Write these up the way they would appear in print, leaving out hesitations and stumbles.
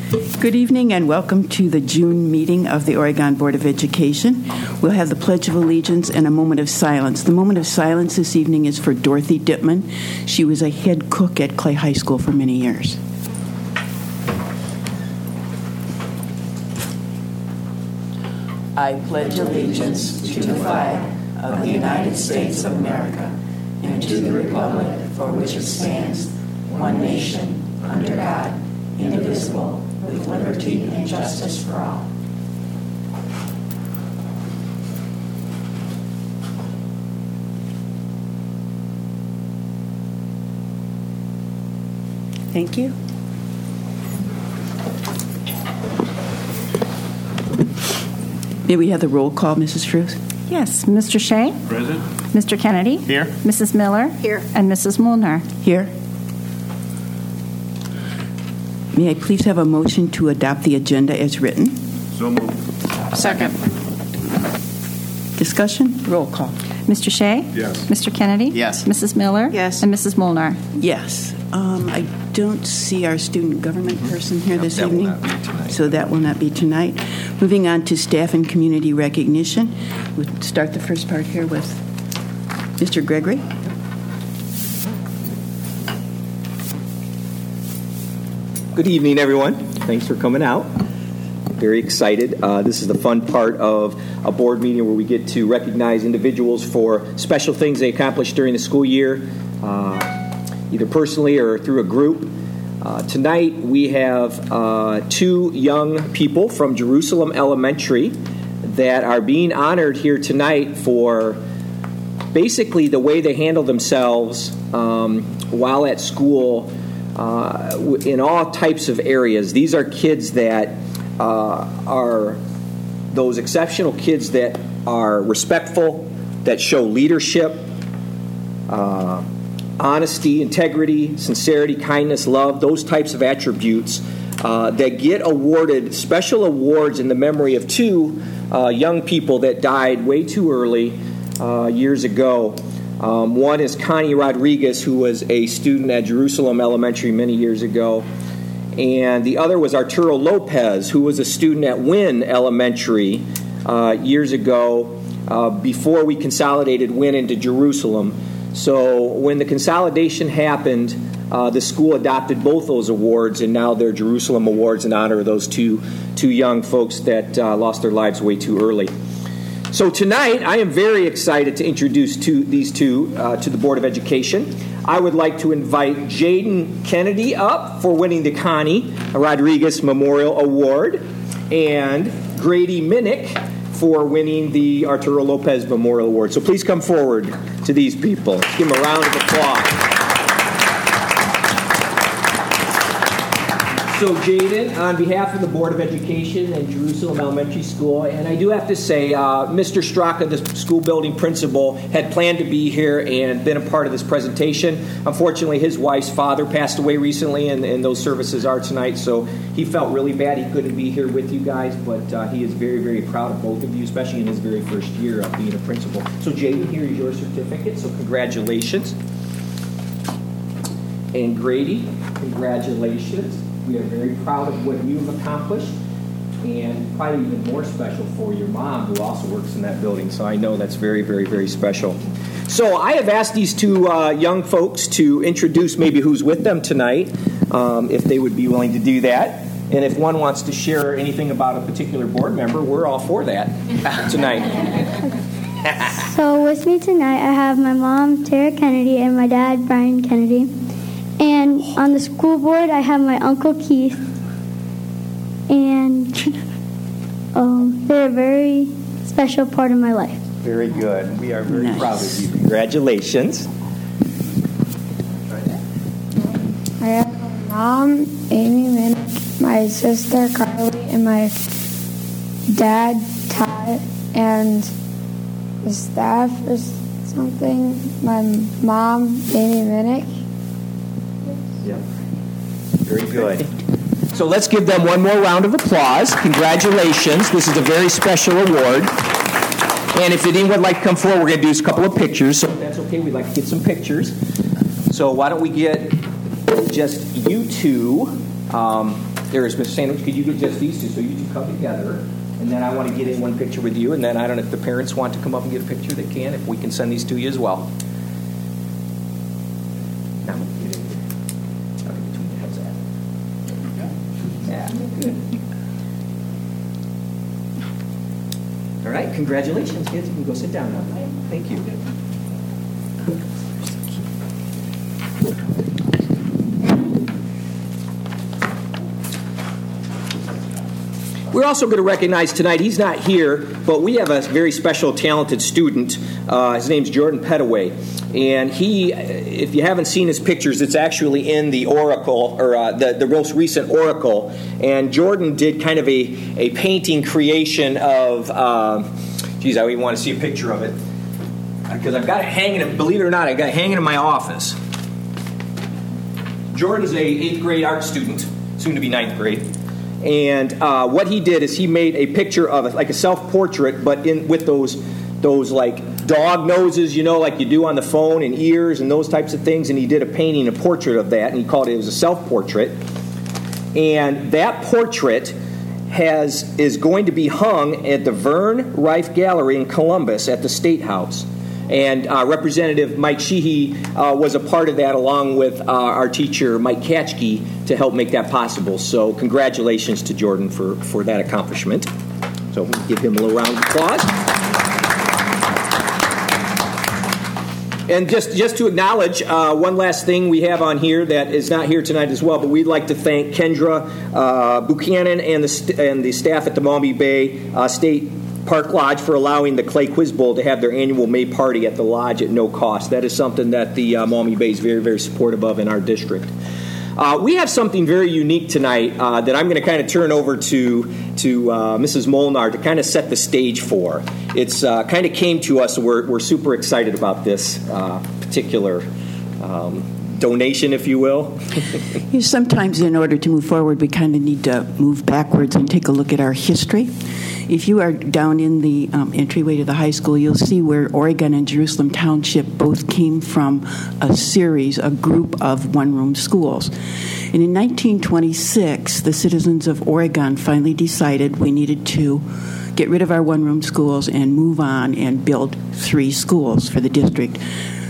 Good evening and welcome to the June meeting of the Oregon Board of Education. We'll have the Pledge of Allegiance and a moment of silence. The moment of silence this evening is for Dorothy Dittman. She was a head cook at Clay High School for many years. I pledge allegiance to the flag of the United States of America and to the republic for which it stands, one nation, under God, indivisible, with liberty and justice for all. Thank you. May we have the roll call, Mrs. Truth? Yes, Mr. Shea. Present. Mr. Kennedy. Here. Mrs. Miller. Here. And Mrs. Molnar. Here. May I please have a motion to adopt the agenda as written? So moved. Second. Discussion? Roll call. Mr. Shea. Yes. Mr. Kennedy. Yes. Mrs. Miller. Yes. And Mrs. Molnar. Yes. I don't see our student government person here this that will evening. not be tonight. So that will not be tonight. Moving on to staff and community recognition. We'll start the first part here with Mr. Gregory. Good evening, everyone. Thanks for coming out. Very excited. This is the fun part of a board meeting where we get to recognize individuals for special things they accomplished during the school year, either personally or through a group. Tonight we have two young people from Jerusalem Elementary that are being honored here tonight for basically the way they handle themselves while at school in all types of areas. These are kids that are those exceptional kids that are respectful, that show leadership, honesty, integrity, sincerity, kindness, love, those types of attributes that get awarded special awards in the memory of two young people that died way too early years ago. One is Connie Rodriguez, who was a student at Jerusalem Elementary many years ago. And the other was Arturo Lopez, who was a student at Wynn Elementary years ago before we consolidated Wynn into Jerusalem. So when the consolidation happened, the school adopted both those awards, and now they're Jerusalem Awards in honor of those two young folks that lost their lives way too early. So tonight, I am very excited to introduce these two to the Board of Education. I would like to invite Jaden Kennedy up for winning the Connie Rodriguez Memorial Award, and Grady Minnick for winning the Arturo Lopez Memorial Award. So please come forward to these people. Let's give them a round of applause. So Jaden, on behalf of the Board of Education and Jerusalem Elementary School, and I do have to say, Mr. Straka, the school building principal, had planned to be here and been a part of this presentation. Unfortunately, his wife's father passed away recently, and those services are tonight, so he felt really bad he couldn't be here with you guys, but he is very, very proud of both of you, especially in his very first year of being a principal. So Jaden, here is your certificate, so congratulations. And Grady, congratulations. We are very proud of what you've accomplished, and probably even more special for your mom, who also works in that building. So I know that's very, very, very special. So I have asked these two young folks to introduce maybe who's with them tonight, if they would be willing to do that. And if one wants to share anything about a particular board member, we're all for that tonight. So with me tonight, I have my mom, Tara Kennedy, and my dad, Brian Kennedy. And on the school board, I have my Uncle Keith. And they're a very special part of my life. Very good. We are very Nice. proud of you. Congratulations. I have my mom, Amy Minnick, my sister, Carly, and my dad, Todd, and the staff or something. My mom, Amy Minnick. Very good. So let's give them one more round of applause. Congratulations. This is a very special award. And if anyone would like to come forward, we're going to do a couple of pictures. So if that's okay, we'd like to get some pictures. So why don't we get just you two There is, Mr. Sandwich. Could you get just these two so you two come together? And then I want to get in one picture with you. And then I don't know if the parents want to come up and get a picture, they can. If we can send these to you as well. Now, I'm going to get in here. Okay, between your heads. Yeah, good. All right, congratulations, kids. You can go sit down now. Thank you. We're also going to recognize tonight, he's not here, but we have a very special, talented student. His name's Jordan Pettaway. And he, if you haven't seen his pictures, it's actually in the Oracle, or the most recent Oracle. And Jordan did kind of a painting creation of, I even want to see a picture of it. Because I've got it hanging, believe it or not, I got it hanging in my office. Jordan's a 8th grade art student, soon to be 9th grade. And what he did is he made a picture of it, like a self-portrait, but with those like dog noses, like you do on the phone, and ears and those types of things. And he did a painting, a portrait of that, and he called it was a self-portrait. And that portrait is going to be hung at the Vern Rife Gallery in Columbus at the State House. And Representative Mike Sheehy was a part of that, along with our teacher, Mike Katchke, to help make that possible. So congratulations to Jordan for that accomplishment. So we'll give him a little round of applause. And just to acknowledge one last thing we have on here that is not here tonight as well, but we'd like to thank Kendra Buchanan and the staff at the Maumee Bay State Park Lodge for allowing the Clay Quiz Bowl to have their annual May party at the lodge at no cost. That is something that the Maumee Bay is very, very supportive of in our district. We have something very unique tonight that I'm going to kind of turn over to Mrs. Molnar to kind of set the stage for. It's kind of came to us, and we're super excited about this particular donation, if you will. Sometimes in order to move forward, we kind of need to move backwards and take a look at our history. If you are down in the entryway to the high school, you'll see where Oregon and Jerusalem Township both came from a group of one-room schools. And in 1926, the citizens of Oregon finally decided we needed to get rid of our one-room schools and move on and build 3 schools for the district.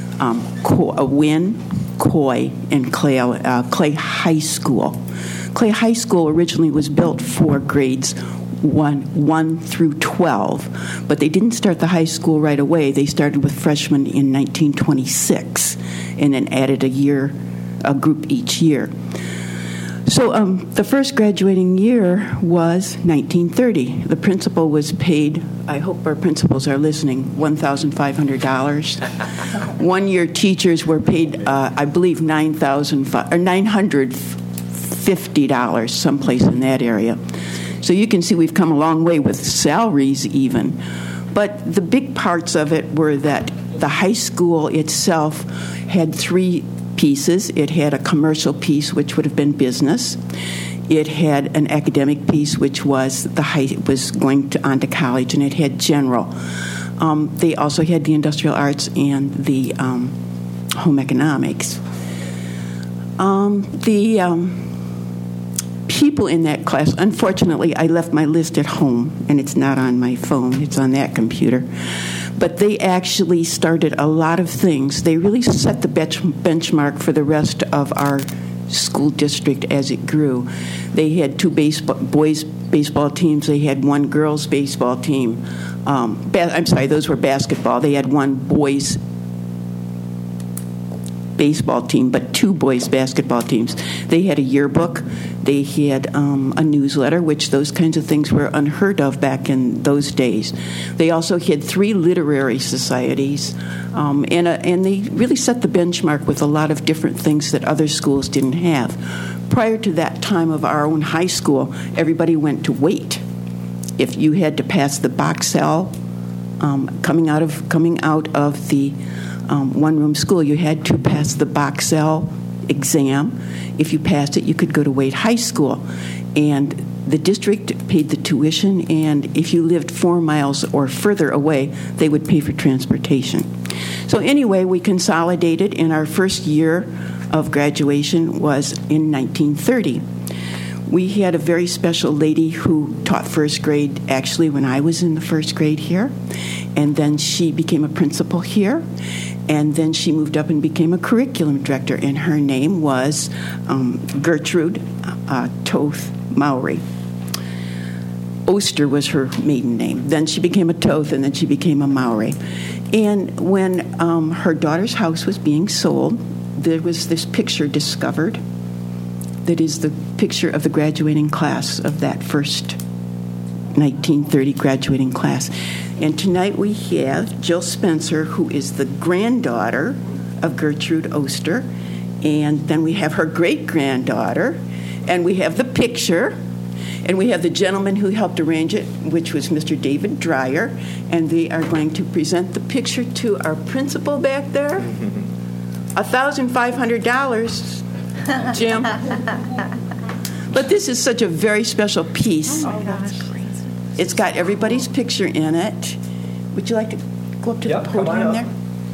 Wynn, Coy, and Clay High School. Clay High School originally was built for grades 1 through 12, but they didn't start the high school right away. They started with freshmen in 1926 and then added a group each year. So the first graduating year was 1930. The principal was paid, I hope our principals are listening, $1,500. One-year teachers were paid, I believe, $950, someplace in that area. So you can see we've come a long way with salaries even. But the big parts of it were that the high school itself had 3 pieces. It had a commercial piece, which would have been business. It had an academic piece, which was going on to college, and it had general. They also had the industrial arts and the home economics. People in that class, unfortunately, I left my list at home, and it's not on my phone. It's on that computer. But they actually started a lot of things. They really set the benchmark for the rest of our school district as it grew. They had 2 boys' baseball teams. They had 1 girls' baseball team. Those were basketball. They had 1 boys' baseball team, but 2 boys' basketball teams. They had a yearbook. They had a newsletter, which those kinds of things were unheard of back in those days. They also had 3 literary societies, and they really set the benchmark with a lot of different things that other schools didn't have. Prior to that time of our own high school, everybody went to wait. If you had to pass the box cell coming out of the one-room school, you had to pass the box cell exam. If you passed it, you could go to Wade High School. And the district paid the tuition, and if you lived 4 miles or further away, they would pay for transportation. So anyway, we consolidated, and our first year of graduation was in 1930. We had a very special lady who taught first grade actually when I was in the first grade here. And then she became a principal here. And then she moved up and became a curriculum director. And her name was Gertrude Toth Mowry. Oster was her maiden name. Then she became a Toth, and then she became a Mowry. And when her daughter's house was being sold, there was this picture discovered that is the picture of the graduating class of that first 1930 graduating class. And tonight we have Jill Spencer, who is the granddaughter of Gertrude Oster, and then we have her great-granddaughter, and we have the picture, and we have the gentleman who helped arrange it, which was Mr. David Dreyer, and they are going to present the picture to our principal back there. $1,500, Jim. But this is such a very special piece. Oh, my gosh. It's got everybody's picture in it. Would you like to go up to the podium there?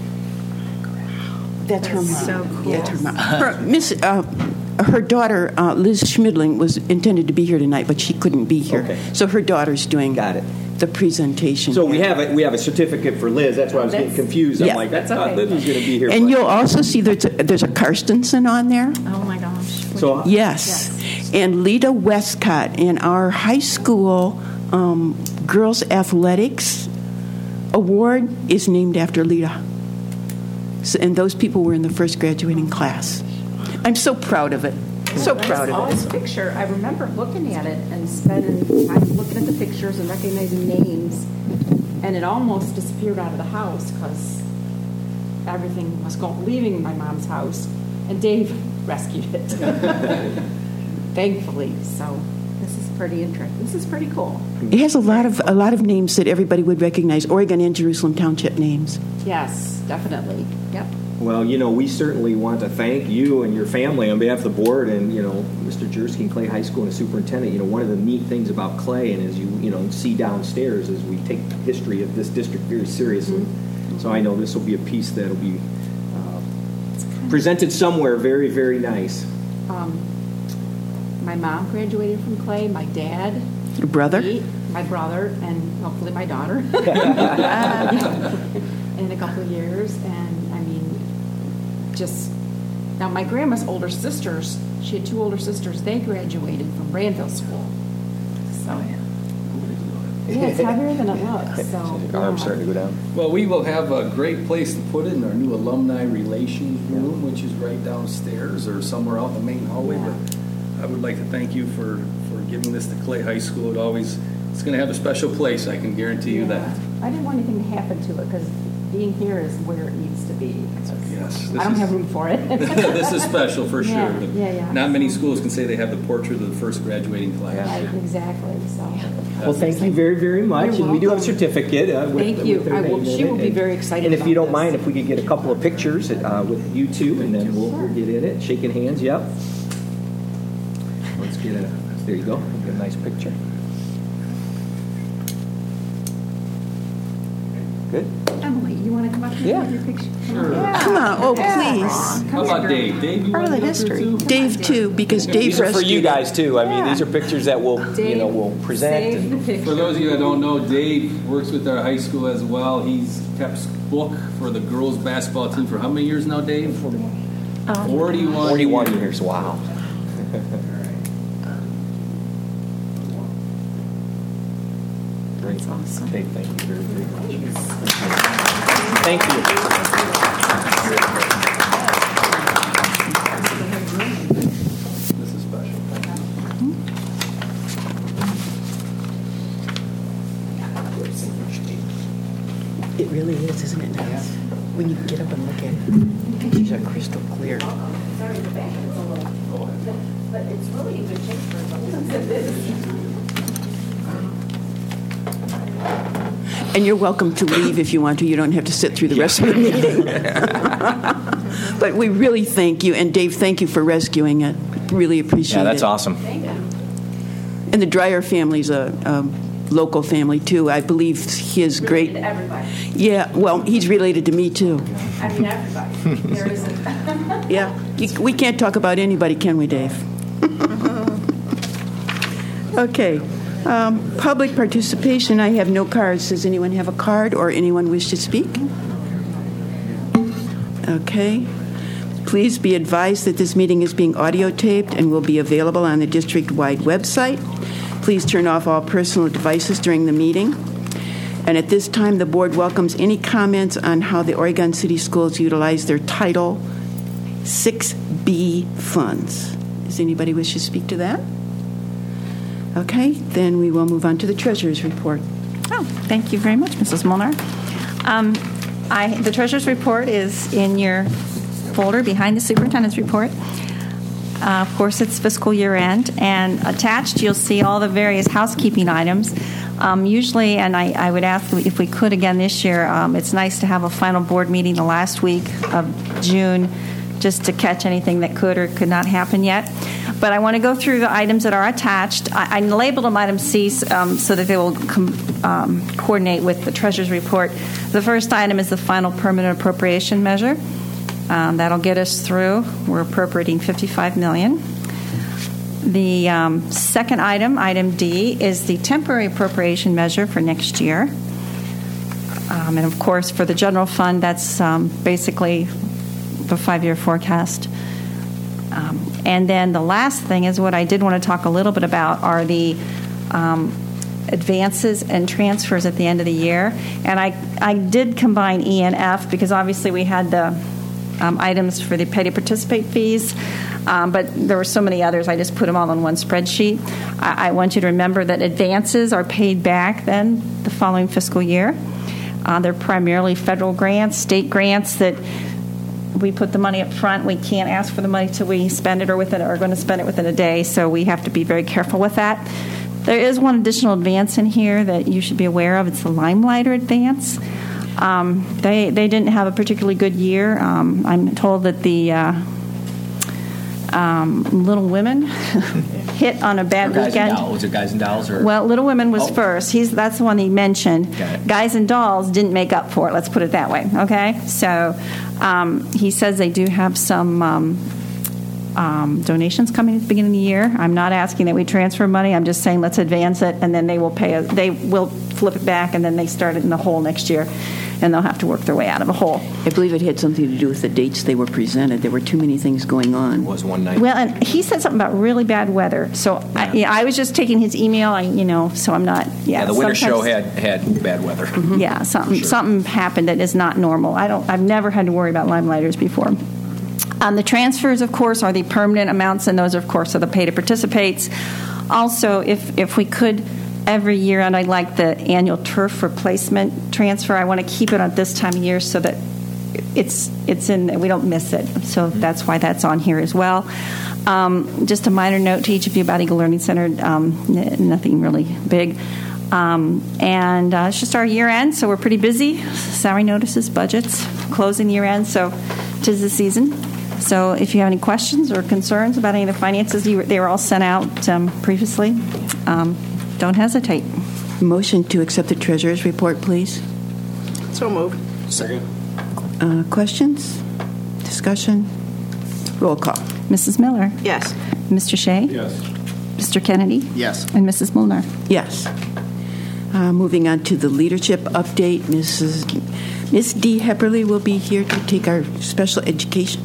That's her mom. So cool. That's her mom. Her daughter, Liz Schmidling, was intended to be here tonight, but she couldn't be here. Okay. So her daughter's doing the presentation. So we have a certificate for Liz. That's why I was getting confused. I'm Yeah. like, I thought Liz was going to be here. And you'll also see there's a Karstensen on there. Oh, my gosh. So Yes. And Lita Westcott. And our high school girls athletics award is named after Lita. So, and those people were in the first graduating class. I'm so proud of it. So proud of it. This picture, I remember looking at it and spending time looking at the pictures and recognizing names, and it almost disappeared out of the house because everything was leaving my mom's house, and Dave rescued it. Thankfully, so this is pretty interesting. This is pretty cool. It has a lot of names that everybody would recognize. Oregon and Jerusalem Township names. Yes, definitely. Yep. Well, we certainly want to thank you and your family on behalf of the board and, Mr. Jersky and Clay High School and the superintendent. One of the neat things about Clay, and as you see downstairs, is we take the history of this district very seriously. Mm-hmm. So I know this will be a piece that will be presented somewhere very, very nice. My mom graduated from Clay. My dad. Your brother? My brother, and hopefully my daughter. In a couple of years, and now my grandma's older sisters, she had two older sisters, they graduated from Randville School. So yeah, it's heavier than it looks. So Your arm's starting to go down. Well, we will have a great place to put it in our new alumni relations room, which is right downstairs or somewhere out in the main hallway. Yeah. But I would like to thank you for giving this to Clay High School. It's going to have a special place, I can guarantee you that. I didn't want anything to happen to it because being here is where it needs to be. Yes, I don't have room for it. This is special for sure. But Yeah. not many schools can say they have the portrait of the first graduating class. Right, exactly. So. Well, thank you very, very much. You're And we do have a welcome. certificate. Thank you. With her name in She will it. be very excited And if you about don't mind, this. if we could get a couple of pictures with you two, and then we'll get in it. Shaking hands, yep. Let's get it. There you go. Get a nice picture. Good. Emily, you want to come up here Yeah. with your picture? Sure. Come on. Oh, please. How about Dave? Dave, you Part want of to the go through history. too? Dave, too, because Dave These are for you rescued guys too. I mean, Yeah. these are pictures that we'll, we'll present. Save the picture. For those of you that don't know, Dave works with our high school as well. He's kept book for the girls basketball team for how many years now, Dave? 41. 41 years. Wow. Great. That's awesome. Okay, thank you very, very much. Thank you. This is special. It really is, isn't it nice? When you get up and look at it, the pictures are crystal clear. Sorry, the back is a little, but it's really in good shape for And you're welcome to leave if you want to. You don't have to sit through the rest of the meeting. But we really thank you. And Dave, thank you for rescuing it. Really appreciate it. Yeah, that's awesome. And the Dreyer family's a local family, too. I believe his great... everybody. Yeah, well, he's related to me, too. I mean, everybody. There isn't. Yeah. We can't talk about anybody, can we, Dave? Okay. Public participation. I have no cards. Does anyone have a card or anyone wish to speak? Okay. Please be advised that this meeting is being audio taped and will be available on the district-wide website. Please turn off all personal devices during the meeting. And at this time, the board welcomes any comments on how the Oregon City Schools utilize their Title 6B funds. Does anybody wish to speak to that? Okay, then we will move on to the treasurer's report. Oh, thank you very much, Mrs. Molnar. The treasurer's report is in your folder behind the superintendent's report. Of course, it's fiscal year end, and attached you'll see all the various housekeeping items. Usually, and I would ask if we could again this year, it's nice to have a final board meeting the last week of June just to catch anything that could or could not happen yet. But I want to go through the items that are attached. I labeled them item C so that they will coordinate with the treasurer's report. The first item is the final permanent appropriation measure. That'll get us through. We're appropriating $55 million. The second item, item D, is the temporary appropriation measure for next year. And, of course, for the general fund, that's basically the 5-year forecast. And then the last thing is what I did want to talk a little bit about are the advances and transfers at the end of the year. And I did combine E and F because obviously we had the items for the pay to participate fees, but there were so many others, I just put them all on one spreadsheet. I want you to remember that advances are paid back then the following fiscal year. They're primarily federal grants, state grants that we put the money up front. We can't ask for the money till we spend it or going to spend it within a day, so we have to be very careful with that. There is one additional advance in here that you should be aware of. It's the Limelighter advance. They didn't have a particularly good year. I'm told that the Little Women hit on a bad weekend. Was it Guys and Dolls? Or? Well, Little Women was first. That's the one he mentioned. Guys and Dolls didn't make up for it. Let's put it that way. Okay, so he says they do have some donations coming at the beginning of the year. I'm not asking that we transfer money. I'm just saying let's advance it, and then they will pay us. They will flip it back, and then they start it in the hole next year, and they'll have to work their way out of a hole. I believe it had something to do with the dates they were presented. There were too many things going on. It was one night. Well, and he said something about really bad weather. So I was just taking his email. So I'm not. Yeah, the winter show had bad weather. Mm-hmm. Yeah, something happened that is not normal. I've never had to worry about Limelighters before. The transfers, of course, are the permanent amounts, and those, of course, are the pay to participates. Also, if we could, every year, and I'd like the annual turf replacement transfer. I want to keep it at this time of year so that it's in. We don't miss it. So that's why that's on here as well. Just a minor note to each of you about Eagle Learning Center. Nothing really big. And it's just our year end, so we're pretty busy. Salary notices, budgets, closing year end, so 'tis the season. So if you have any questions or concerns about any of the finances, they were all sent out previously. Don't hesitate. Motion to accept the treasurer's report, please. So moved. Second. Questions? Discussion? Roll call. Mrs. Miller? Yes. Mr. Shea? Yes. Mr. Kennedy? Yes. And Mrs. Molnar? Yes. Moving on to the leadership update, Miss Dee Hepperly will be here to take our special education.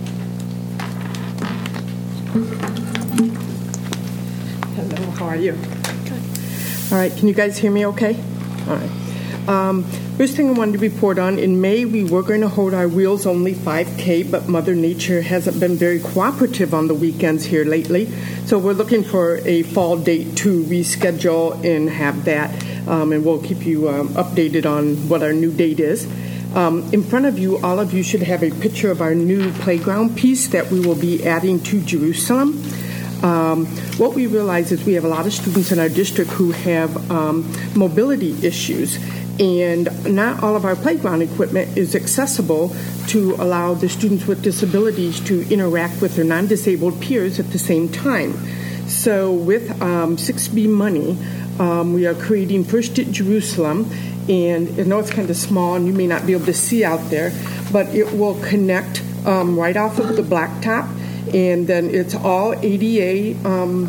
Hello, how are you? Good. All right, can you guys hear me okay? All right. First thing I wanted to report on, in May we were going to hold our Wheels Only 5K, but Mother Nature hasn't been very cooperative on the weekends here lately. So we're looking for a fall date to reschedule and have that, and we'll keep you updated on what our new date is. In front of you, all of you should have a picture of our new playground piece that we will be adding to Jerusalem. What we realize is we have a lot of students in our district who have mobility issues, and not all of our playground equipment is accessible to allow the students with disabilities to interact with their non-disabled peers at the same time. So with 6B money, we are creating First at Jerusalem, and I know it's kind of small and you may not be able to see out there, but it will connect right off of the blacktop, and then it's all ADA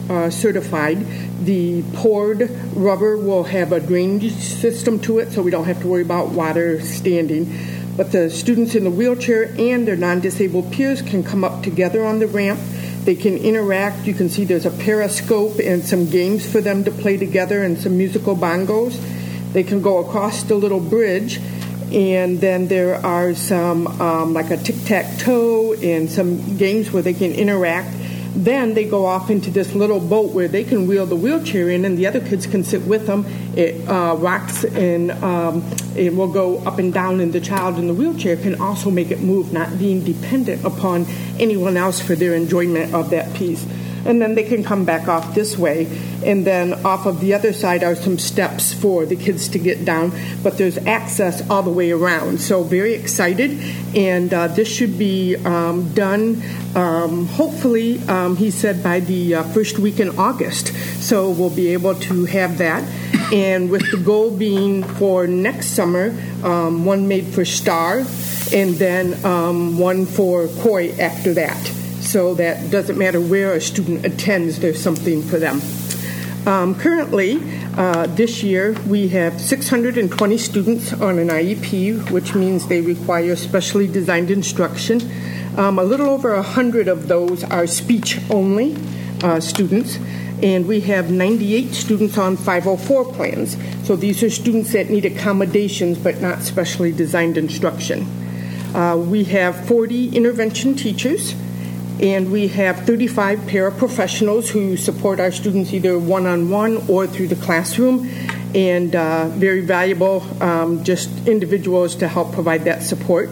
certified. The poured rubber will have a drainage system to it, so we don't have to worry about water standing. But the students in the wheelchair and their non-disabled peers can come up together on the ramp. They can interact. You can see there's a periscope and some games for them to play together and some musical bongos. They can go across the little bridge, and then there are some like a tic-tac-toe and some games where they can interact. Then they go off into this little boat where they can wheel the wheelchair in, and the other kids can sit with them. It rocks and it will go up and down, and the child in the wheelchair can also make it move, not being dependent upon anyone else for their enjoyment of that piece. And then they can come back off this way, and then off of the other side are some steps for the kids to get down, but there's access all the way around. So very excited, and this should be done hopefully, he said, by the first week in August. So we'll be able to have that, and with the goal being for next summer, one made for Star, and then one for Coy after that. So that doesn't matter where a student attends, there's something for them. Currently, this year, we have 620 students on an IEP, which means they require specially designed instruction. A little over 100 of those are speech-only students, and we have 98 students on 504 plans. So these are students that need accommodations but not specially designed instruction. We have 40 intervention teachers, and we have 35 paraprofessionals who support our students either one-on-one or through the classroom, and very valuable just individuals to help provide that support.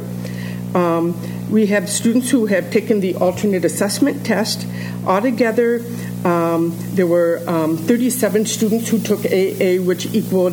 We have students who have taken the alternate assessment test. Altogether, there were 37 students who took AA, which equaled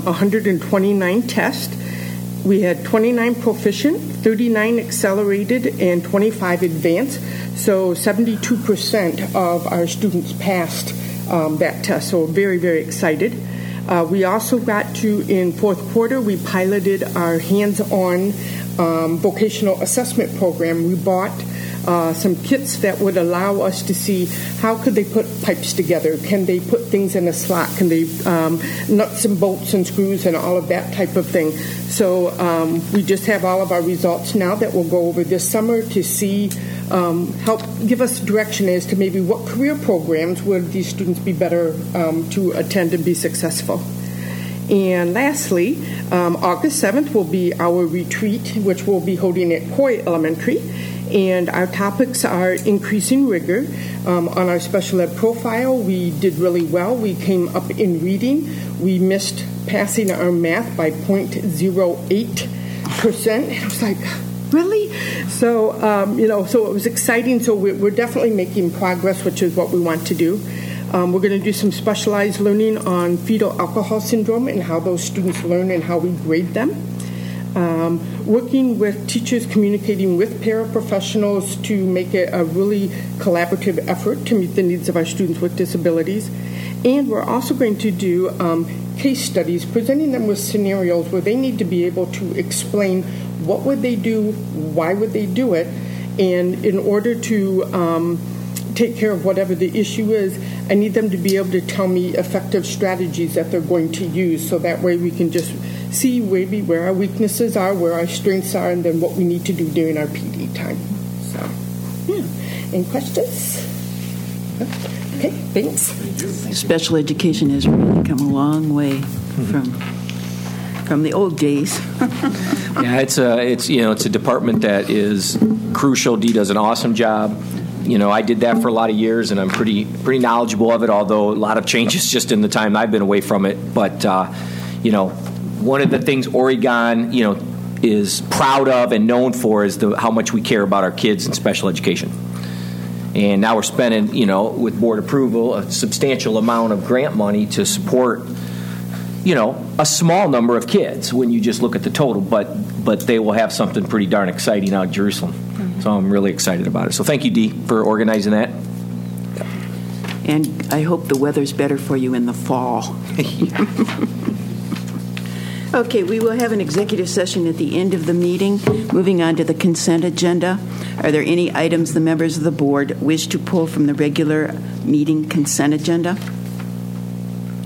129 tests. We had 29 proficient, 39 accelerated, and 25 advanced. So 72% of our students passed that test. So very, very excited. We also got to, in fourth quarter, we piloted our hands-on vocational assessment program. We bought some kits that would allow us to see how could they put pipes together. Can they put things in a slot? Can they nuts and bolts and screws and all of that type of thing? So we just have all of our results now that we'll go over this summer to see, help give us direction as to maybe what career programs would these students be better to attend and be successful. And lastly, August 7th will be our retreat, which we'll be holding at Coy Elementary. And our topics are increasing rigor. On our special ed profile, we did really well. We came up in reading. We missed passing our math by 0.08%. I was like, really? So, so it was exciting. So we're definitely making progress, which is what we want to do. We're going to do some specialized learning on fetal alcohol syndrome and how those students learn and how we grade them. Working with teachers, communicating with paraprofessionals to make it a really collaborative effort to meet the needs of our students with disabilities. And we're also going to do case studies, presenting them with scenarios where they need to be able to explain what would they do, why would they do it, and in order to take care of whatever the issue is, I need them to be able to tell me effective strategies that they're going to use, so that way we can just see maybe where our weaknesses are, where our strengths are, and then what we need to do during our PD time. So, yeah. Any questions? Okay, thanks. Special education has really come a long way from the old days. Yeah, it's a department that is crucial. Dee does an awesome job. I did that for a lot of years, and I'm pretty knowledgeable of it, although a lot of changes just in the time I've been away from it. But, one of the things Oregon, is proud of and known for is how much we care about our kids in special education. And now we're spending, with board approval, a substantial amount of grant money to support, a small number of kids when you just look at the total. But they will have something pretty darn exciting out in Jerusalem. Mm-hmm. So I'm really excited about it. So thank you, Dee, for organizing that. And I hope the weather's better for you in the fall. Okay, we will have an executive session at the end of the meeting. Moving on to the consent agenda. Are there any items the members of the board wish to pull from the regular meeting consent agenda.